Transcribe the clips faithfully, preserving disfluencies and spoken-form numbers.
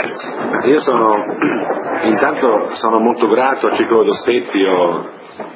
Io sono, intanto sono molto grato a Ciclo Dossetti, o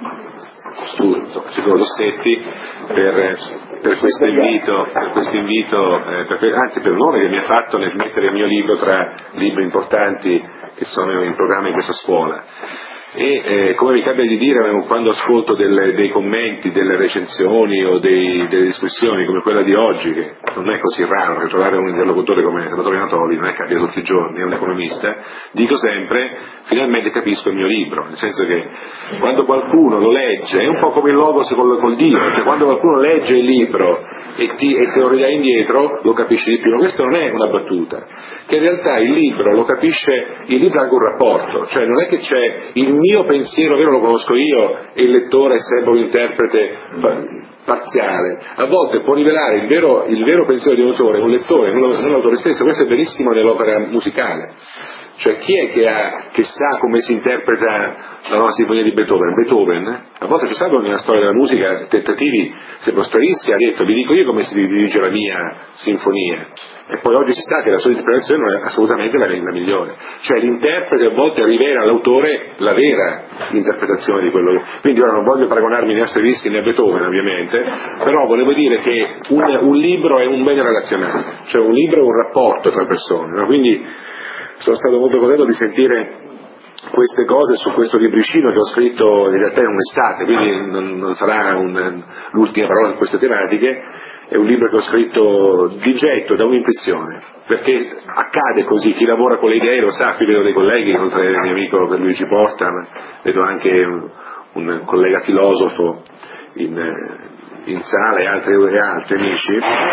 Ciclo Dossetti per, per questo invito, per questo invito eh, per, anzi per l'onore che mi ha fatto nel mettere il mio libro tra libri importanti che sono in programma in questa scuola. E eh, come mi capita di dire quando ascolto delle, dei commenti, delle recensioni o dei, delle discussioni come quella di oggi, che non è così raro trovare un interlocutore come Salvatore Natoli, non è che capita tutti i giorni, è un economista, dico sempre finalmente capisco il mio libro, nel senso che quando qualcuno lo legge è un po' come il logos col, col Dio, cioè quando qualcuno legge il libro e, ti, e te lo ridà indietro lo capisci di più. Ma questo non è una battuta, che in realtà il libro lo capisce, il libro ha anche un rapporto, cioè non è che c'è il mio pensiero vero, lo conosco io, e il lettore è sempre un interprete parziale. A volte può rivelare il vero, il vero pensiero di un autore, un lettore, non l'autore stesso. Questo è benissimo nell'opera musicale. Cioè chi è che, ha, che sa come si interpreta la nuova sinfonia di Beethoven? Beethoven. A volte c'è stato nella storia della musica tentativi, sempre Stravinsky ha detto vi dico io come si dirige la mia sinfonia, e poi oggi si sa che la sua interpretazione non è assolutamente la, la migliore, cioè l'interprete a volte rivela all'autore la vera interpretazione di quello che... Quindi ora non voglio paragonarmi né a Stravinsky né a Beethoven ovviamente, però volevo dire che un, un libro è un bene relazionale, cioè un libro è un rapporto tra persone, no? Quindi sono stato molto contento di sentire queste cose su questo libricino che ho scritto in realtà in un'estate, quindi non, non sarà un, l'ultima parola su queste tematiche. È un libro che ho scritto di getto, da un'intuizione, perché accade così, chi lavora con le idee lo sa. Qui vedo dei colleghi, oltre al mio amico Luigi Porta, vedo anche un, un collega filosofo in, in sala e altri, e altri amici.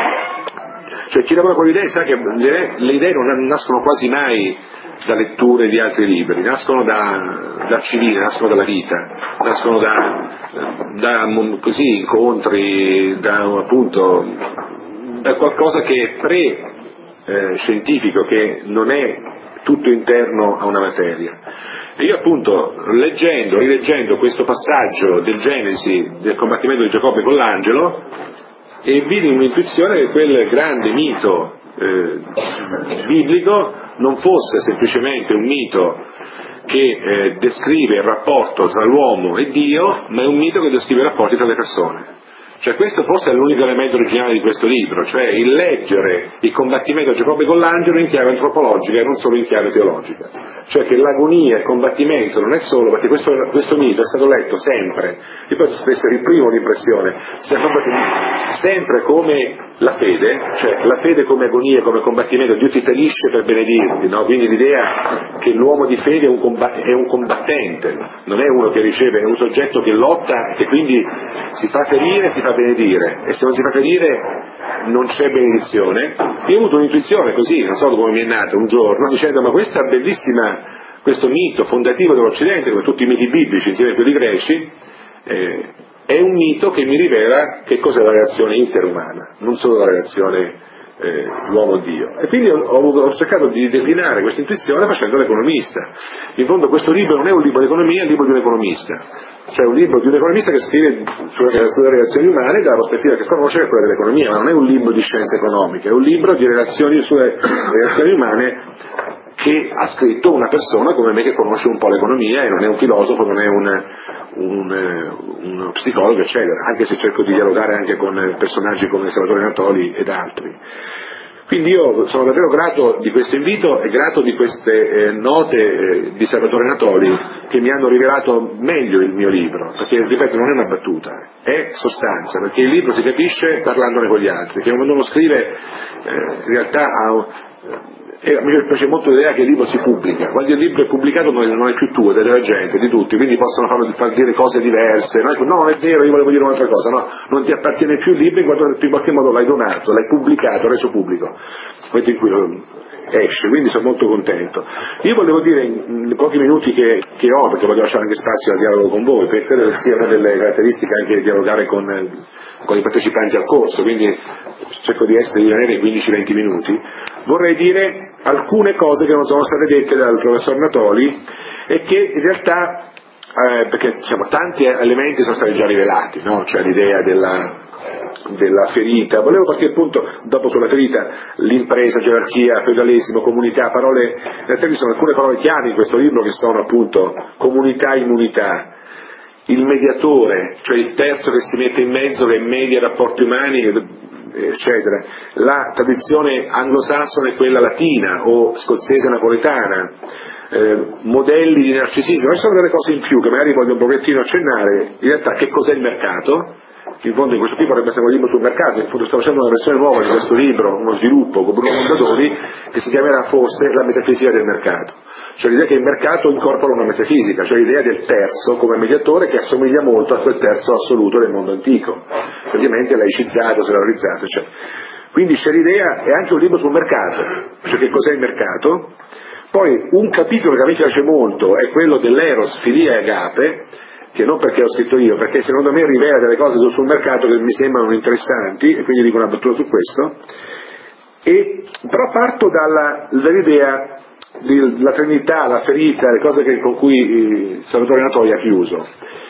Cioè chi lavora con le idee sa che le idee non nascono quasi mai da letture di altri libri, nascono da, da civile, nascono dalla vita, nascono da, da così, incontri, da appunto da qualcosa che è pre-scientifico, eh, che non è tutto interno a una materia. E io appunto leggendo, rileggendo questo passaggio del Genesi, del combattimento di Giacobbe con l'angelo, e vidi un'intuizione che quel grande mito eh, biblico non fosse semplicemente un mito che eh, descrive il rapporto tra l'uomo e Dio, ma è un mito che descrive i rapporti tra le persone. Cioè questo forse è l'unico elemento originale di questo libro, cioè il leggere il combattimento di Giacobbe con l'angelo in chiave antropologica e non solo in chiave teologica. Cioè che l'agonia e il combattimento non è solo, perché questo, questo mito è stato letto sempre, e poi potrebbe essere il primo l'impressione, sempre come la fede, cioè la fede come agonia, come combattimento, Dio ti ferisce per benedirti, no? Quindi l'idea che l'uomo di fede è un, combatt- è un combattente, non è uno che riceve, è un soggetto che lotta e quindi si fa ferire, si fa benedire, e se non si fa ferire non c'è benedizione. Io ho avuto un'intuizione così, non so come mi è nata un giorno, dicendo ma questa bellissima, questo mito fondativo dell'Occidente, come tutti i miti biblici insieme a quelli greci, eh, è un mito che mi rivela che cos'è la relazione interumana, non solo la relazione eh, uomo-Dio. E quindi ho, ho cercato di declinare questa intuizione facendo l'economista. In fondo questo libro non è un libro di economia, è un libro di un economista, cioè un libro di un economista che scrive sulle, sulle relazioni umane dalla prospettiva che conosce, che è quella dell'economia, ma non è un libro di scienze economiche, è un libro di relazioni sulle relazioni umane che ha scritto una persona come me che conosce un po' l'economia e non è un filosofo, non è un, un, un psicologo eccetera, anche se cerco di dialogare anche con personaggi come Salvatore Natoli ed altri. Quindi io sono davvero grato di questo invito e grato di queste eh, note eh, di Salvatore Natoli che mi hanno rivelato meglio il mio libro, perché ripeto non è una battuta, è sostanza, perché il libro si capisce parlandone con gli altri, che quando uno scrive eh, in realtà ha E a me piace molto l'idea che il libro si pubblica, quando il libro è pubblicato non è, non è più tuo, è della gente, di tutti, quindi possono farlo, far dire cose diverse, no? no non è vero, io volevo dire un'altra cosa, no, non ti appartiene più il libro in quanto in qualche modo l'hai donato, l'hai pubblicato, reso pubblico, nel momento in cui lo esce, quindi sono molto contento. Io volevo dire in, in pochi minuti che, che ho, perché voglio lasciare anche spazio al dialogo con voi, perché credo che sia una delle caratteristiche anche di dialogare con, con i partecipanti al corso, quindi cerco di essere di rimanere quindici venti minuti. Vorrei dire alcune cose che non sono state dette dal professor Natoli e che in realtà, eh, perché diciamo, tanti elementi sono stati già rivelati, no? Cioè l'idea della della ferita. Volevo partire appunto dopo sulla ferita, l'impresa, gerarchia, feudalesimo, comunità, parole, in realtà ci sono alcune parole chiave in questo libro che sono appunto comunità, immunità, il mediatore, cioè il terzo che si mette in mezzo, che media i rapporti umani, eccetera. La tradizione anglosassone è quella latina o scozzese napoletana, eh, modelli di narcisismo, ma ci sono delle cose in più che magari voglio un pochettino accennare. In realtà che cos'è il mercato? In fondo in questo qui potrebbe essere un libro sul mercato, in fondo sto facendo una versione nuova di questo libro, uno sviluppo con Bruno Mondadori, che si chiamerà forse La metafisica del mercato, cioè l'idea che il mercato incorpora una metafisica, cioè l'idea del terzo come mediatore che assomiglia molto a quel terzo assoluto del mondo antico, ovviamente laicizzato, secolarizzato, eccetera. Quindi c'è l'idea, è anche un libro sul mercato, cioè che cos'è il mercato. Poi un capitolo che a me piace molto è quello dell'eros, filia e agape, che non perché ho scritto io, perché secondo me rivela delle cose sul mercato che mi sembrano interessanti, e quindi dico una battuta su questo. E, però parto dalla, dall'idea della Trinità, la ferita, le cose che, con cui Salvatore Natoli ha chiuso.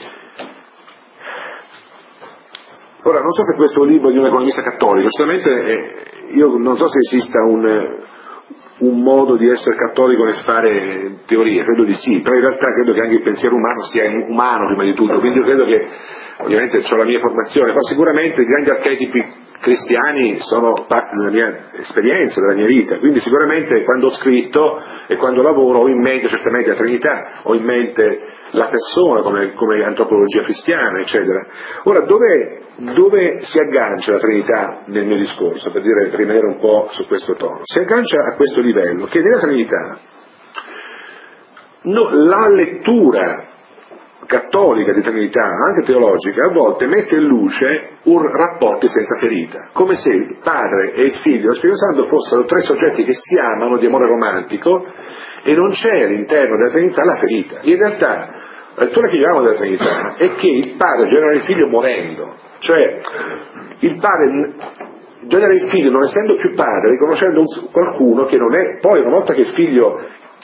Ora, non so se questo è un libro di un economista cattolico, certamente eh, io non so se esista un, un modo di essere cattolico nel fare teoria, credo di sì, però in realtà credo che anche il pensiero umano sia umano prima di tutto, quindi io credo che, ovviamente ho la mia formazione, ma sicuramente i grandi archetipi cristiani sono parte della mia esperienza, della mia vita, quindi sicuramente quando ho scritto e quando lavoro ho in mente certamente la Trinità, ho in mente la persona come, come antropologia cristiana, eccetera. Ora, dove, dove si aggancia la Trinità nel mio discorso, per dire, per rimanere un po' su questo tono? Si aggancia a questo livello, che nella Trinità no, la lettura cattolica di Trinità, anche teologica, a volte mette in luce un rapporti senza ferita, come se il Padre e il Figlio e lo Spirito Santo fossero tre soggetti che si amano di amore romantico e non c'è all'interno della Trinità la ferita. In realtà la lettura che abbiamo della Trinità è che il Padre genera il Figlio morendo, cioè il Padre genera il Figlio non essendo più Padre, riconoscendo qualcuno che non è, poi una volta che il Figlio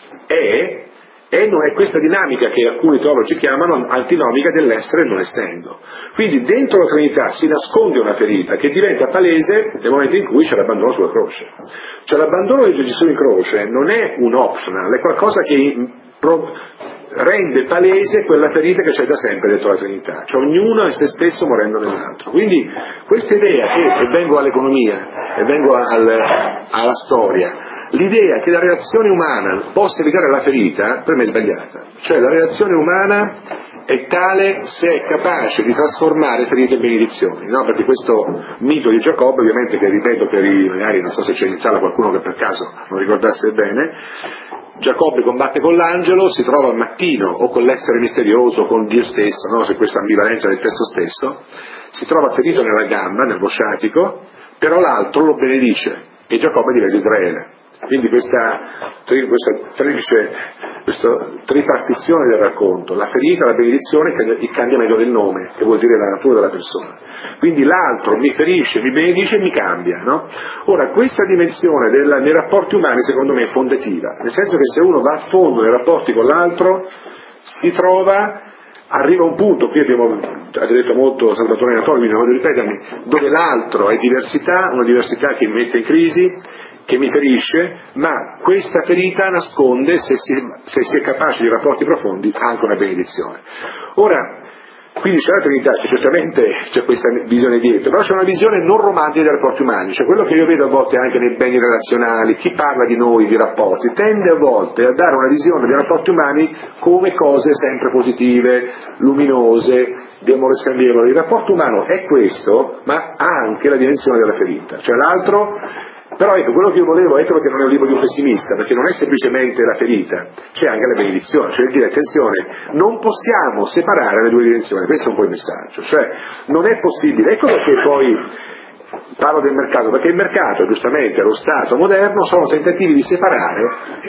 è, e non è questa dinamica che alcuni teologi chiamano antinomica dell'essere e non essendo. Quindi dentro la Trinità si nasconde una ferita che diventa palese nel momento in cui c'è l'abbandono sulla croce. Cioè l'abbandono di Gesù in croce non è un optional, è qualcosa che pro- rende palese quella ferita che c'è da sempre dentro la Trinità, cioè ognuno è se stesso morendo nell'altro. Quindi questa idea che, e vengo all'economia, e vengo al, alla storia, l'idea che la relazione umana possa evitare la ferita, per me è sbagliata. Cioè la relazione umana è tale se è capace di trasformare ferite in benedizioni, no? Perché questo mito di Giacobbe, ovviamente, che ripeto per i, magari non so se c'è in sala qualcuno che per caso non ricordasse bene, Giacobbe combatte con l'angelo, si trova al mattino o con l'essere misterioso, con Dio stesso, no? Se questa ambivalenza del testo stesso, si trova ferito nella gamba, nel sciatico, però l'altro lo benedice e Giacobbe diventa Israele. Quindi questa, questa, triplice, questa tripartizione del racconto, la ferita, la benedizione e il cambiamento del nome, che vuol dire la natura della persona. Quindi l'altro mi ferisce, mi benedice e mi cambia, no? Ora, questa dimensione della, nei rapporti umani secondo me è fondativa, nel senso che se uno va a fondo nei rapporti con l'altro si trova, arriva un punto, qui abbiamo ha detto molto Salvatore Natoli, quindi non voglio ripetermi, dove l'altro è diversità, una diversità che mi mette in crisi, che mi ferisce, ma questa ferita nasconde, se si, se si è capaci di rapporti profondi, anche una benedizione. Ora, quindi c'è la Trinità, c'è certamente c'è questa visione dietro, però c'è una visione non romantica dei rapporti umani, cioè quello che io vedo a volte anche nei beni relazionali, chi parla di noi, di rapporti, tende a volte a dare una visione dei rapporti umani come cose sempre positive, luminose, di amore scambievole. Il rapporto umano è questo, ma ha anche la dimensione della ferita, cioè l'altro. Però ecco, quello che io volevo, ecco perché non è un libro di un pessimista, perché non è semplicemente la ferita, c'è anche la benedizione, cioè dire attenzione, non possiamo separare le due dimensioni, questo è un po' il messaggio, cioè non è possibile, ecco perché poi parlo del mercato, perché il mercato, giustamente, lo Stato moderno sono tentativi di separare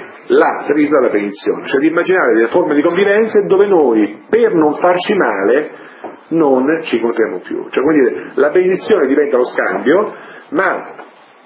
la ferita dalla benedizione, cioè di immaginare delle forme di convivenza dove noi, per non farci male, non ci incontriamo più, cioè vuol dire, la benedizione diventa lo scambio, ma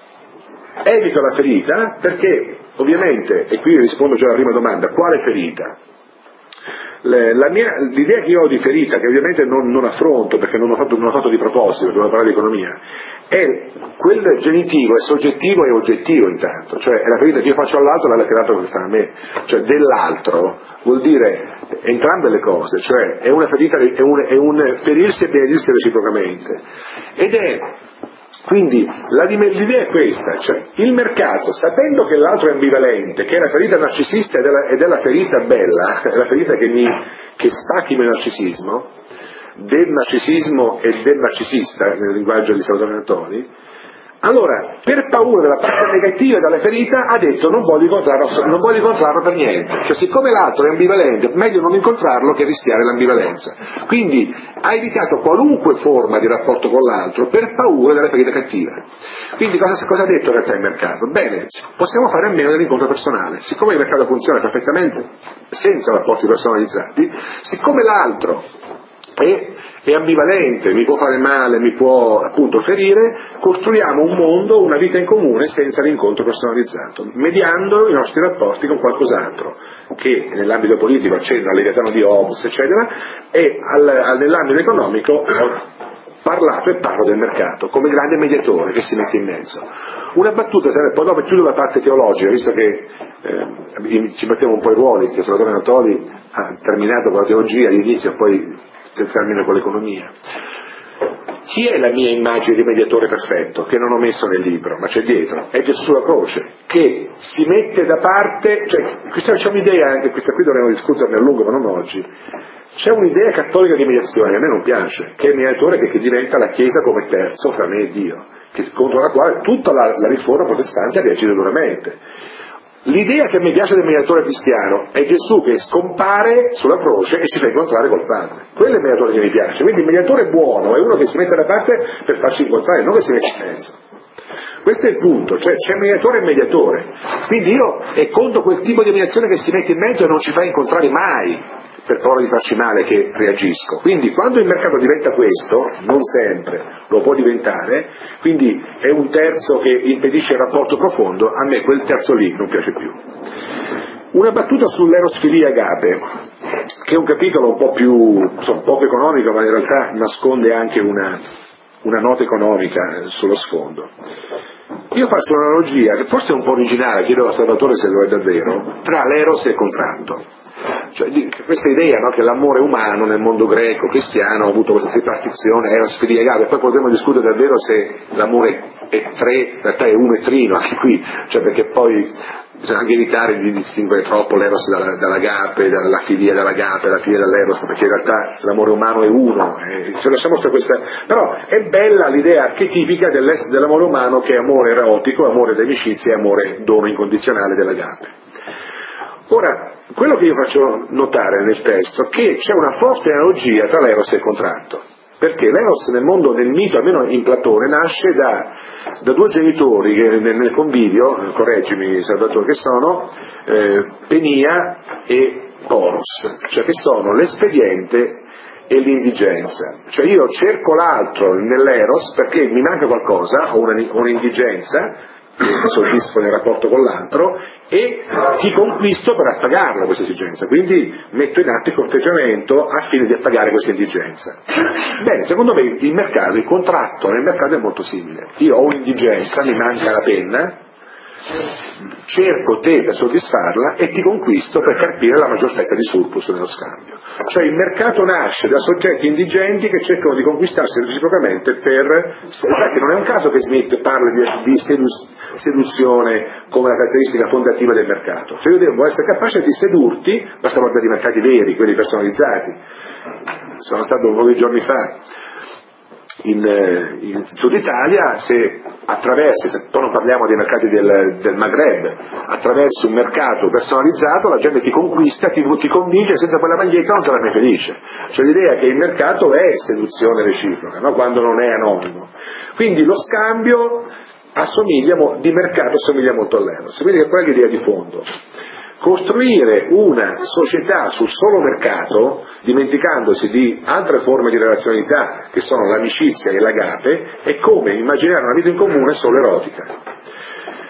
evito la ferita perché ovviamente, e qui rispondo già alla prima domanda, quale ferita? le, la mia, l'idea che io ho di ferita, che ovviamente non, non affronto perché non ho fatto, non ho fatto di proposito, perché devo parlare di economia, è quel genitivo, è soggettivo e oggettivo intanto, cioè è la ferita che io faccio all'altro e la che l'altro fa a me, cioè dell'altro vuol dire entrambe le cose, cioè è una ferita, è un, è un ferirsi e benedirsi reciprocamente, ed è quindi la, l'idea è questa, cioè il mercato, sapendo che l'altro è ambivalente, che è la ferita narcisista ed è la, ed è la ferita bella, è la ferita che mi che spacchi il narcisismo, del narcisismo e del narcisista, nel linguaggio di Salvatore Natoli, allora, per paura della parte negativa della ferita, ha detto non voglio incontrarlo, non voglio incontrarlo per niente. Cioè, siccome l'altro è ambivalente, meglio non incontrarlo che rischiare l'ambivalenza. Quindi ha evitato qualunque forma di rapporto con l'altro per paura della ferita cattiva. Quindi cosa, cosa ha detto in realtà il mercato? Bene, possiamo fare a meno dell'incontro personale. Siccome il mercato funziona perfettamente senza rapporti personalizzati, siccome l'altro è, è ambivalente, mi può fare male, mi può appunto ferire, costruiamo un mondo, una vita in comune senza l'incontro personalizzato, mediando i nostri rapporti con qualcos'altro che nell'ambito politico accenna al Leviatano di Hobbes eccetera, e al, al, nell'ambito economico ho parlato e parlo del mercato come grande mediatore che si mette in mezzo. Una battuta, poi dopo chiudo la parte teologica, visto che eh, ci mettiamo un po' i ruoli, che Salvatore Natoli ha terminato con la teologia all'inizio e poi del termine con l'economia. Chi è la mia immagine di mediatore perfetto, che non ho messo nel libro, ma c'è dietro? È Gesù sulla croce, che si mette da parte, cioè, questa c'è un'idea, anche questa qui dovremmo discuterne a lungo, ma non oggi, c'è un'idea cattolica di mediazione che a me non piace, che è il mediatore che, che diventa la Chiesa come terzo fra me e Dio, che, contro la quale tutta la, la riforma protestante ha reagito duramente. L'idea che mi piace del mediatore cristiano è Gesù che scompare sulla croce e si fa incontrare col Padre. Quello è il mediatore che mi piace. Quindi il mediatore buono è uno che si mette da parte per farci incontrare, non che si mette in mezzo. Questo è il punto, cioè c'è mediatore e mediatore. Quindi io è contro quel tipo di mediazione che si mette in mezzo e non ci fa incontrare mai per paura di farci male che reagisco. Quindi quando il mercato diventa questo, non sempre, lo può diventare, quindi è un terzo che impedisce il rapporto profondo, a me quel terzo lì non piace più. Una battuta sull'eros filia agape, che è un capitolo un po' più, insomma, poco economico, ma in realtà nasconde anche una, una nota economica sullo sfondo. Io faccio un'analogia, che forse è un po' originale, chiedo a Salvatore se lo è davvero, tra l'eros e il contratto. Cioè, questa idea, no, che l'amore umano nel mondo greco cristiano ha avuto questa tripartizione, eros filia agape, poi potremmo discutere davvero se l'amore è tre, in realtà è uno e trino anche qui, cioè perché poi bisogna anche evitare di distinguere troppo l'eros dalla, dall'agape, dalla filia dall'agape, la filia dall'eros, perché in realtà l'amore umano è uno, eh, cioè lasciamo stare questa, però è bella l'idea archetipica dell'amore umano che è amore erotico, amore d'amicizia e amore dono incondizionale dell'agape. Ora, quello che io faccio notare nel testo è che c'è una forte analogia tra l'eros e il contratto, perché l'eros nel mondo del mito, almeno in Platone, nasce da, da due genitori che nel, nel convivio, correggimi Salvatore, che sono eh, Penia e Poros, cioè che sono l'espediente e l'indigenza. Cioè io cerco l'altro nell'eros perché mi manca qualcosa, ho una, un'indigenza che soddisfo nel rapporto con l'altro e ti conquisto per appagarla questa esigenza, quindi metto in atto il corteggiamento a fine di appagare questa indigenza. Bene, secondo me il mercato, il contratto nel mercato è molto simile. Io ho un'indigenza, mi manca la penna, cerco te per soddisfarla e ti conquisto per carpire la maggior fetta di surplus nello scambio. Cioè il mercato nasce da soggetti indigenti che cercano di conquistarsi reciprocamente per... Infatti non è un caso che Smith parli di, di sedu- seduzione come la caratteristica fondativa del mercato. Se io devo essere capace di sedurti, basta guardare i mercati veri, quelli personalizzati. Sono stato un po' di giorni fa in, in Sud Italia, se attraversi, se poi non parliamo dei mercati del, del Maghreb, attraverso un mercato personalizzato la gente ti conquista, ti, ti convince, senza quella maglietta non sarà mai felice. Cioè l'idea che il mercato è seduzione reciproca, no? Quando non è anonimo. Quindi lo scambio assomiglia, di mercato assomiglia molto all'eros. Quindi qual è l'idea di fondo? Costruire una società sul solo mercato, dimenticandosi di altre forme di relazionalità che sono l'amicizia e l'agape, è come immaginare una vita in comune solo erotica.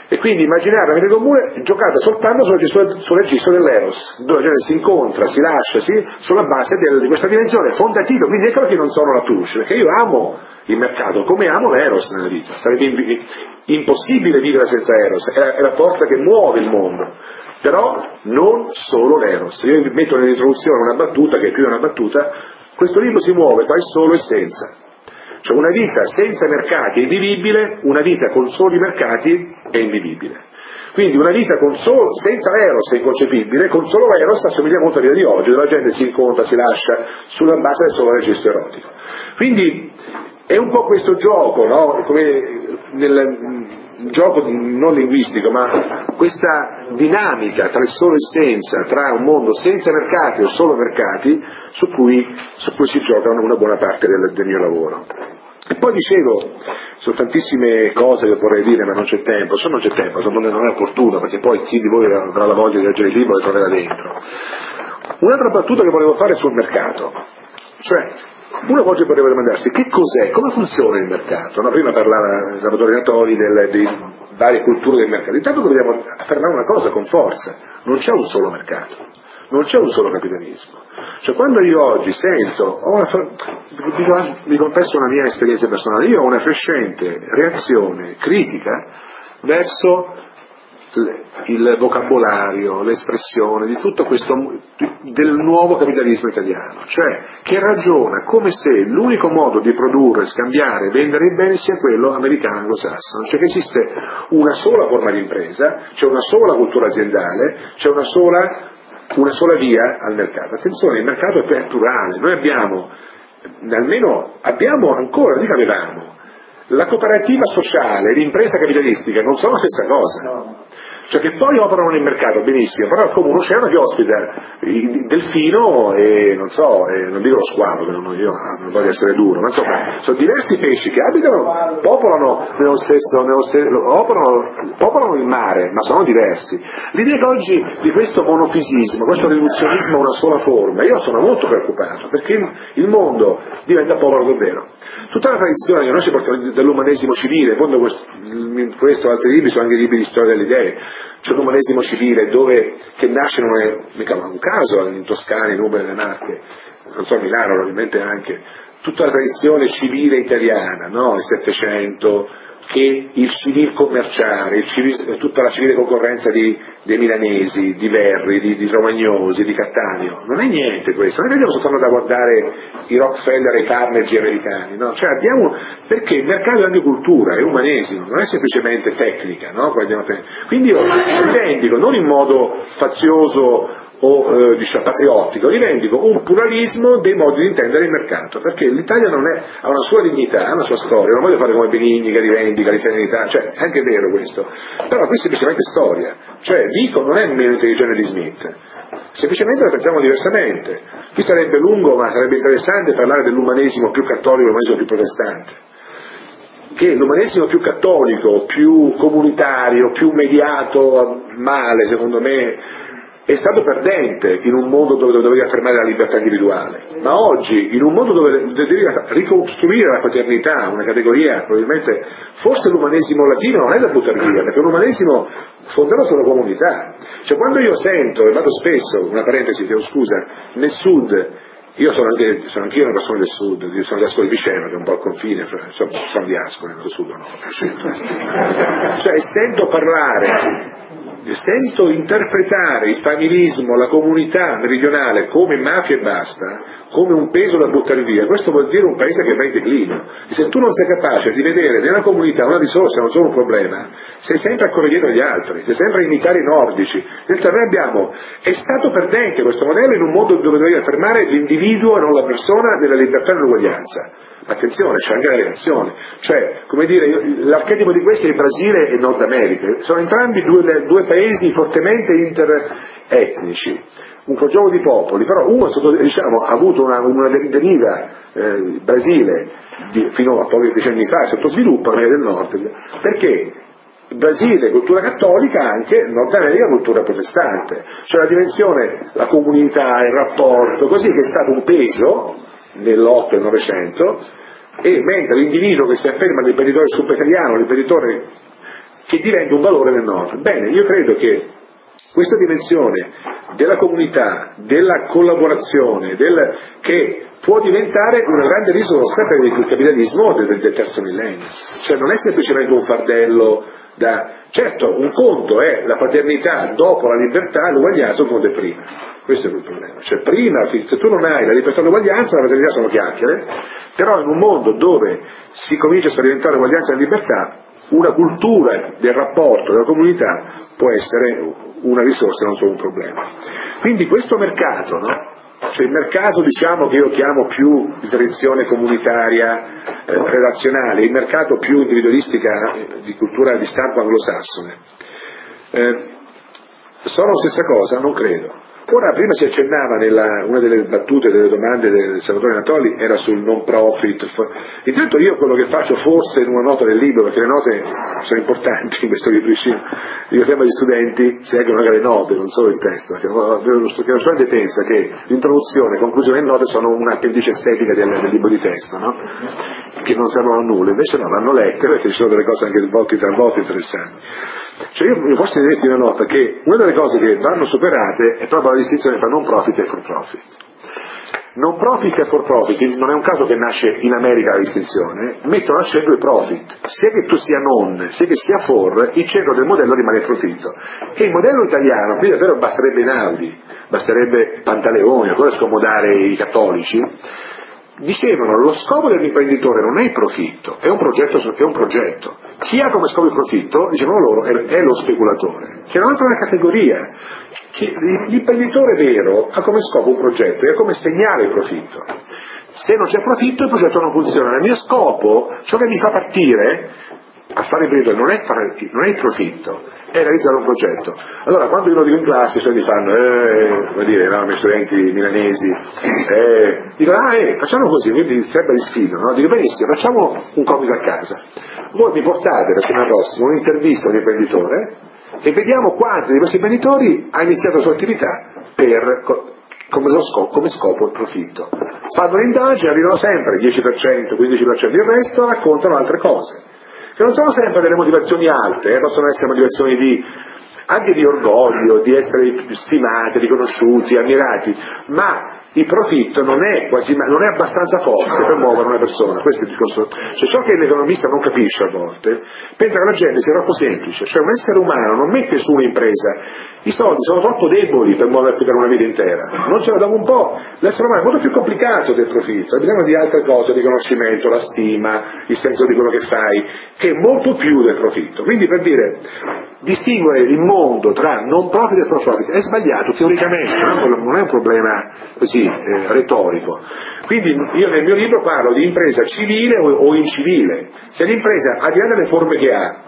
E quindi immaginare la mente comune giocata soltanto sul registro, sul registro dell'eros, dove la gente si incontra, si lascia, si, sulla base del, di questa dimensione fondativa. Quindi ecco che non sono la touche, perché io amo il mercato come amo l'eros nella vita. Sarebbe in, impossibile vivere senza eros, è la, è la forza che muove il mondo. Però non solo l'eros. Io metto nell'introduzione una battuta che è più di una battuta. Questo libro si muove tra il solo e il senza. Cioè una vita senza mercati è invivibile, una vita con soli mercati è invivibile. Quindi una vita con solo, senza eros è inconcepibile, con solo eros assomiglia molto alla vita di oggi, dove la gente si incontra, si lascia sulla base del solo registro erotico. Quindi è un po' questo gioco, no? Come nel gioco non linguistico, ma questa dinamica tra il solo e il senza, tra un mondo senza mercati o solo mercati, su cui, su cui si gioca una buona parte del, del mio lavoro. E poi dicevo, sono tantissime cose che vorrei dire, ma non c'è tempo, se non c'è tempo, non è opportuno, perché poi chi di voi avrà la voglia di leggere il libro le troverà dentro. Un'altra battuta che volevo fare sul mercato, cioè uno oggi potrebbe domandarsi che cos'è, come funziona il mercato, no? Prima parlava Salvatore Natoli delle, delle varie culture del mercato. Intanto dobbiamo affermare una cosa con forza: non c'è un solo mercato, non c'è un solo capitalismo. Cioè quando io oggi sento, ho una, dico, vi confesso una mia esperienza personale, io ho una crescente reazione critica verso il vocabolario, l'espressione di tutto questo del nuovo capitalismo italiano, cioè che ragiona come se l'unico modo di produrre, scambiare, vendere i beni sia quello americano anglosassone, cioè che esiste una sola forma di impresa, c'è una sola cultura aziendale, c'è una sola, una sola via al mercato. Attenzione, il mercato è plurale, noi abbiamo, almeno abbiamo ancora, dico avevamo, la cooperativa sociale e l'impresa capitalistica non sono la stessa cosa. No. Cioè che poi operano nel mercato, benissimo, però come un oceano che ospita il delfino e non so, e non dico lo squalo, che non, io non voglio essere duro, ma insomma, sono diversi pesci che abitano, popolano nello stesso, nello stesso popolano, popolano il mare, ma sono diversi. L'idea che oggi di questo monofisismo, questo riduzionismo a una sola forma, io sono molto preoccupato, perché il mondo diventa povero davvero. Tutta la tradizione che noi ci portiamo dell'umanesimo civile, in fondo questo, questo altri libri sono anche libri di storia delle idee. C'è un umanesimo civile dove, che nasce non è mica un caso in Toscana, in Umbria, nelle Marche, non so, a Milano probabilmente anche, tutta la tradizione civile italiana, no? Il Settecento, che il civil commerciale, il civil, tutta la civile concorrenza di, dei milanesi, di Verri, di, di Romagnosi, di Cattaneo, non è niente questo, non vediamo soltanto da guardare i Rockefeller e i Carnegie americani, no? Cioè abbiamo, perché il mercato è anche cultura, è umanesimo, non è semplicemente tecnica, no? Quindi io rivendico, non in modo fazioso o eh, diciamo patriottico, rivendico un pluralismo dei modi di intendere il mercato, perché l'Italia non è, ha una sua dignità, ha una sua storia, non voglio fare come Benigni che rivendica l'italianità, cioè è anche vero questo, però qui è semplicemente storia, cioè Vico non è meno intelligente di Smith, semplicemente la pensiamo diversamente. Qui sarebbe lungo, ma sarebbe interessante parlare dell'umanesimo più cattolico e l'umanesimo più protestante, che l'umanesimo più cattolico, più comunitario, più mediato male, secondo me, è stato perdente in un mondo dove dovevi affermare la libertà individuale, ma oggi in un mondo dove devi ricostruire la paternità, una categoria probabilmente, forse l'umanesimo latino non è da buttare via, perché l'umanesimo fondato sulla comunità. Cioè quando io sento, e vado spesso, una parentesi, chiedo scusa, nel sud, io sono anche sono anch'io una persona del sud, io sono di Ascoli Piceno, che è un po' al confine, sono, sono di Ascoli, non sud o no, cioè sento parlare, sento interpretare il familismo, la comunità meridionale come mafia e basta, come un peso da buttare via. Questo vuol dire un paese che va in declino. E se tu non sei capace di vedere nella comunità una risorsa, non solo un problema, sei sempre a correre dietro agli altri, sei sempre a imitare i nordici. Nel noi abbiamo, è stato perdente questo modello in un mondo dove dovevi affermare l'individuo e non la persona nella libertà e nell'uguaglianza. Attenzione, c'è anche la relazione, cioè, come dire, l'archetipo di questo è il Brasile e il Nord America, sono entrambi due, due paesi fortemente interetnici, un gioco di popoli, però uno diciamo, ha avuto una, una deriva, eh, il Brasile, di, fino a pochi decenni fa, sottosviluppo nel del Nord, perché il Brasile cultura cattolica, anche il Nord America cultura protestante, cioè la dimensione, la comunità, il rapporto, così che è stato un peso nell'otto e novecento, e mentre l'individuo che si afferma l'imprenditore subitaliano, l'imprenditore che diventa un valore nel nord. Bene, io credo che questa dimensione della comunità, della collaborazione, del, che può diventare una grande risorsa per il capitalismo del, del terzo millennio. Cioè non è semplicemente un fardello da... Certo, un conto è la fraternità dopo la libertà, l'uguaglianza, un conto è prima. Questo è il problema. Cioè prima, se tu non hai la libertà e l'uguaglianza, la fraternità sono chiacchiere, però in un mondo dove si comincia a sperimentare l'uguaglianza e la libertà, una cultura del rapporto, della comunità, può essere una risorsa, non solo un problema. Quindi questo mercato, no? Cioè il mercato, diciamo, che io chiamo più di tradizione comunitaria, eh, relazionale, il mercato più individualistica, eh, di cultura di stampo anglosassone, eh, sono la stessa cosa? Non credo. Ora, prima si accennava, nella, una delle battute, delle domande del Salvatore Natoli era sul non profit. Intanto io quello che faccio forse in una nota del libro, perché le note sono importanti in questo libricino, io sembra agli studenti si leggono anche le note, non solo il testo, perché lo studente pensa che l'introduzione, conclusione e note sono un'appendice estetica del, del libro di testo, no? Che non servono a nulla, invece no, vanno lette perché ci sono delle cose anche volte talvolta interessanti. Cioè io forse vi detto una nota che una delle cose che vanno superate è proprio la distinzione tra non profit e for profit. Non profit e for profit non è un caso che nasce in America la distinzione, mettono al centro il profit, sia che tu sia non, sia che sia for, il centro del modello rimane il profitto. E il modello italiano, qui davvero basterebbe Einaudi, basterebbe Pantaleone, per scomodare i cattolici, dicevano lo scopo dell'imprenditore non è il profitto, è un progetto, è un progetto. Chi ha come scopo il profitto, dicevano loro, è, è lo speculatore, che è un'altra categoria. L'imprenditore vero ha come scopo un progetto e ha come segnale il profitto. Se non c'è profitto il progetto non funziona. Il mio scopo, ciò che mi fa partire a fare imprenditore non è, fare, non è il profitto, è realizzare un progetto. Allora quando io lo dico in classe i studenti fanno eh, come dire, no, i miei studenti milanesi eh, dicono ah eh, facciamo così, quindi sembra di sfido, no? Dico benissimo, facciamo un compito a casa, voi mi portate la settimana prossima un'intervista a un imprenditore e vediamo quanti di questi imprenditori ha iniziato la sua attività per come, lo scopo, come scopo il profitto. Fanno un'indagine, arrivano sempre dieci per cento, quindici per cento, il resto raccontano altre cose che non sono sempre delle motivazioni alte, eh, possono essere motivazioni di, anche di orgoglio, di essere stimati, riconosciuti, ammirati, ma il profitto non è quasi non è abbastanza forte per muovere una persona. Questo è il discorso. Cioè, ciò che l'economista non capisce a volte, pensa che la gente sia troppo semplice, cioè un essere umano non mette su un'impresa, i soldi sono troppo deboli per muoverti per una vita intera, non ce la dopo un po', l'essere umano è molto più complicato del profitto, ha bisogno di altre cose, il riconoscimento, la stima, il senso di quello che fai, che è molto più del profitto. Quindi per dire, distinguere il mondo tra non profit e pro profit è sbagliato teoricamente, non è un problema così eh, retorico. Quindi io nel mio libro parlo di impresa civile o, o incivile. Se l'impresa, al di là delle forme che ha,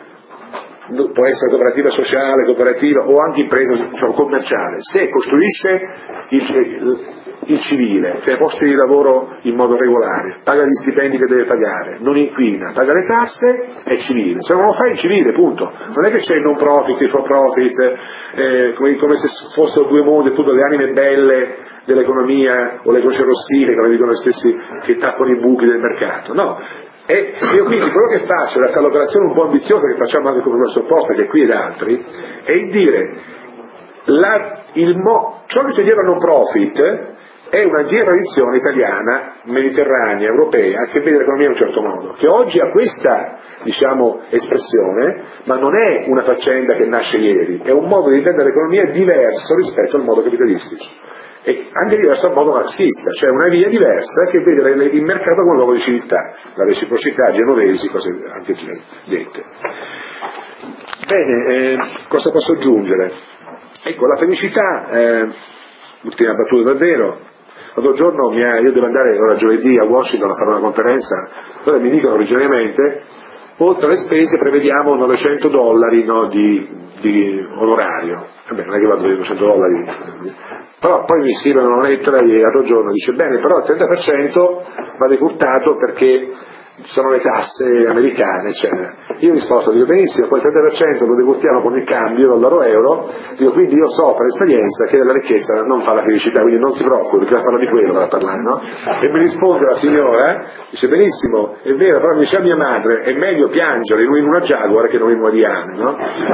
può essere cooperativa sociale, cooperativa o anche impresa diciamo, commerciale, se costruisce il, il, il civile, cioè posti di lavoro in modo regolare, paga gli stipendi che deve pagare, non inquina, paga le tasse, è civile. Se non lo fa è civile, punto. Non è che c'è il non profit, il for profit, eh, come, come se fossero due mondi, appunto, le anime belle dell'economia o le croce rossine, come dicono gli stessi che tappano i buchi del mercato. No. E io quindi quello che faccio, la l'operazione un po' ambiziosa che facciamo anche con il professor Popper, che qui ed altri, è il dire la, il mo, ciò che c'è dietro non profit è una tradizione italiana, mediterranea, europea, che vede l'economia in un certo modo, che oggi ha questa, diciamo, espressione, ma non è una faccenda che nasce ieri, è un modo di intendere l'economia diverso rispetto al modo capitalistico. E anche diverso dal modo marxista, cioè una via diversa che vede il mercato come luogo di civiltà, la reciprocità, genovesi, cose anche dette. Bene, eh, cosa posso aggiungere? Ecco, la felicità, eh, ultima battuta davvero, l'altro giorno mi ha, io devo andare ora giovedì a Washington a fare una conferenza, allora mi dicono originariamente, oltre alle spese prevediamo novecento dollari no, di, di onorario. Vabbè, non è che vado di novecento dollari, però poi mi scrivono una lettera e l'altro giorno dice bene, però il trenta per cento va decurtato perché ci sono le tasse americane, eccetera. Io risposto, dico benissimo, poi il trenta per cento lo deportiamo con il cambio dollaro-euro, dico quindi io so per esperienza che la ricchezza non fa la felicità, quindi non si preoccupi, perché parla di quello va a parlare, no? E mi risponde la signora, dice benissimo, è vero, però mi dice a mia madre, è meglio piangere in una Jaguar che non in una Diana, no?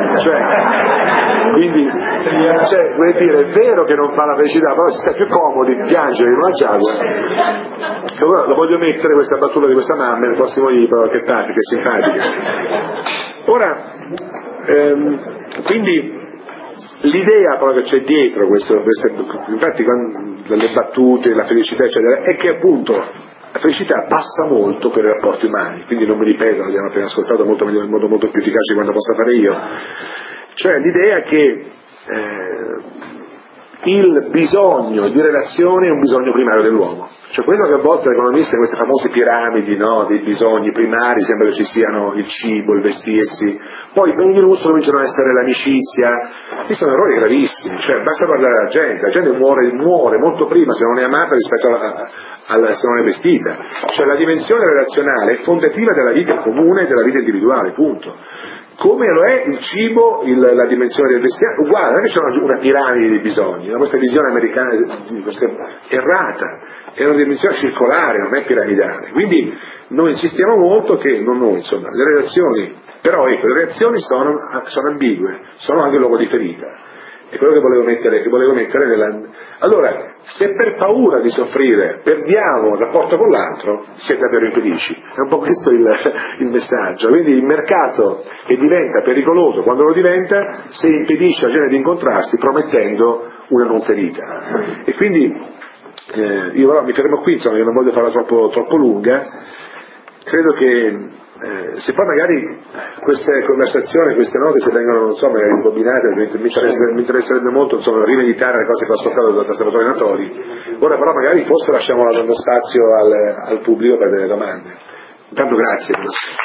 Cioè, quindi, cioè, vuol dire, è vero che non fa la felicità, però si sta più comodi piangere in una Jaguar. Allora, lo voglio mettere questa battuta di questa mamma nel prossimo libro, che pratica, che simpatica. Ora, ehm, quindi l'idea però che c'è dietro questo, queste, infatti quando, le battute, la felicità eccetera, è che appunto la felicità passa molto per i rapporti umani, quindi non mi ripeto, l'abbiamo appena ascoltato molto meglio, in modo molto più efficace di quanto possa fare io, cioè l'idea che eh, il bisogno di relazione è un bisogno primario dell'uomo. Cioè quello che a volte l'economista in queste famose piramidi, no, dei bisogni primari sembra che ci siano il cibo, il vestirsi, poi ogni lusso cominciano a essere l'amicizia, questi sono errori gravissimi, cioè basta parlare alla gente, la gente muore, muore molto prima se non è amata rispetto a, a, a se non è vestita, cioè la dimensione relazionale è fondativa della vita comune e della vita individuale, punto. Come lo è il cibo, il, la dimensione del vestiario, uguale, non è che c'è una, una piramide di bisogni, no? Questa visione americana questa è errata, è una dimensione circolare, non è piramidale, quindi noi insistiamo molto che, non noi insomma, le relazioni, però ecco, le relazioni sono, sono ambigue, sono anche luogo di ferita, è quello che volevo mettere, che volevo mettere nella... Allora, se per paura di soffrire perdiamo il rapporto con l'altro, siete davvero infelici. È un po' questo il, il messaggio. Quindi il mercato che diventa pericoloso quando lo diventa, se impedisce alla gente di incontrarsi promettendo una non ferita. E quindi eh, io però mi fermo qui, insomma, io non voglio farla troppo, troppo lunga. Credo che Eh, se poi magari queste conversazioni, queste note se vengono, non so, magari sbobinate, mi, interessa, mi interesserebbe molto insomma rimeditare le cose che ho ascoltato da Salvatore Natori. Ora però magari forse lasciamo lo spazio al, al pubblico per delle domande. Intanto grazie.